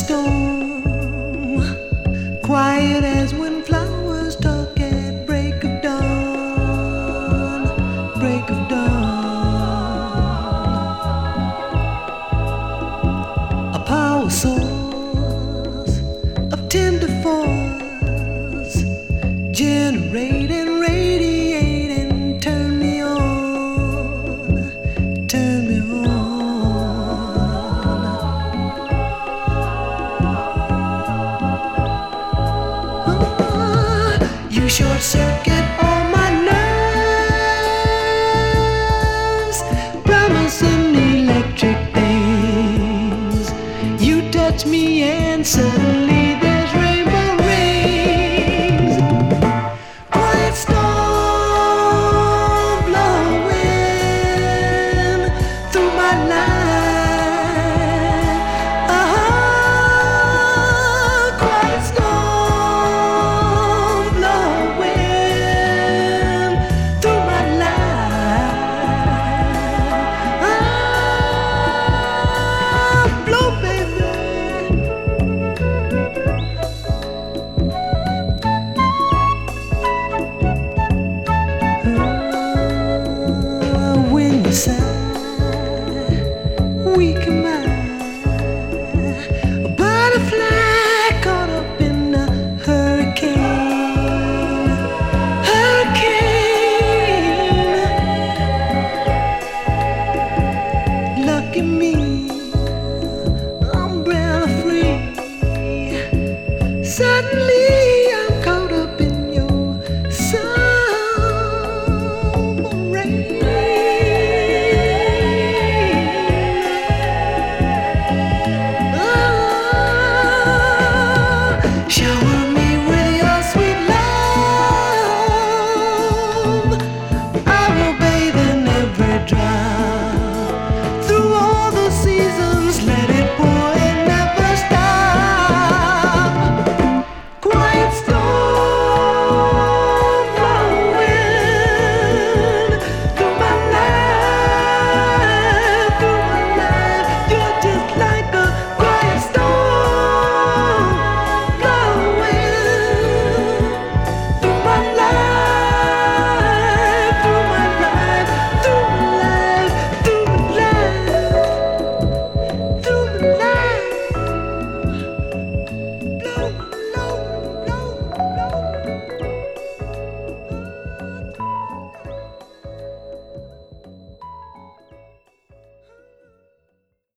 storm, quiet as when flowers talk at break of dawn, break of dawn. A power source of tender force, generating, radiating, turn me on, turn me on. You short circuit all my nerves, promising electric things. You touch me and suddenly